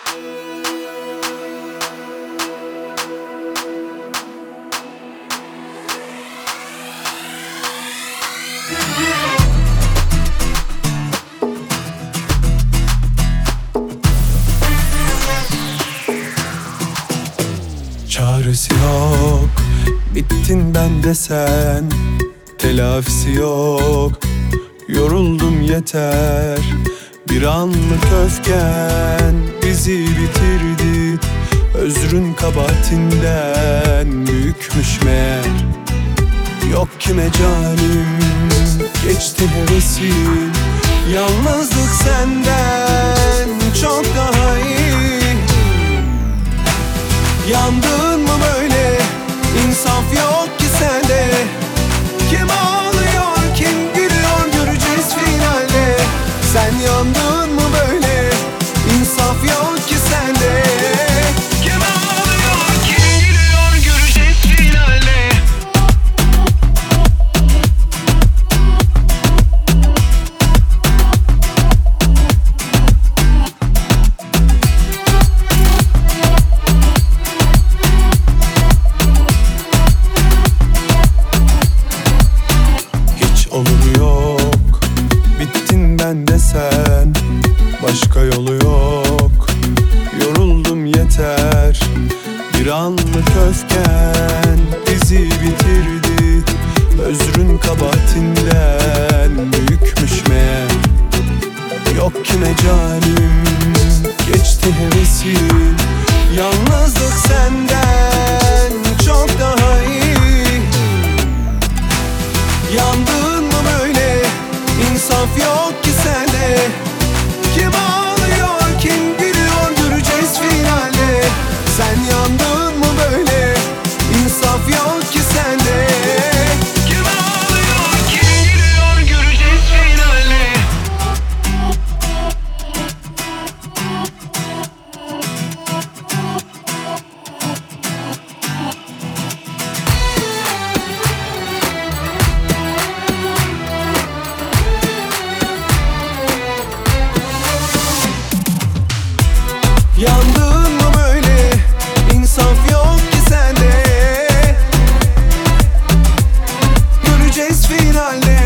Çaresi yok, bittin ben de sen. Telafisi yok, yoruldum yeter. Bir anlık öfken bizi bitirdi. Özrün kabahatinden büyükmüş meğer. Yok kime canim, geçti hevesim. Yalnızlık senden çok daha iyi. Yandın mı böyle? İnsaf yok ki sende. Kim ağlıyor, kim gülüyor göreceğiz finalde. Sen yandın mı böyle? İnsaf yok ki sende. Kim ağlıyor, kim gülüyor göreceğiz finalde. Olur yok, bittin ben de sen. Başka yolu yok, yoruldum yeter. Bir anlık öfken bizi bitirdi. Özrün kabahatinden büyükmüş meğer. Yok kime canim, geçti hevesim. Yalnızlık senden çok daha iyi. Yandın mı böyle? İnsaf yok ki sende. Kim ağlıyor, kim gülüyor göreceğiz finalde. Sen yandın mı böyle? İnsaf yok ki sende. Kim ağlıyor, kim gülüyor göreceğiz finalde. Yandın mı böyle? İnsaf yok ki sende. Göreceğiz finalde.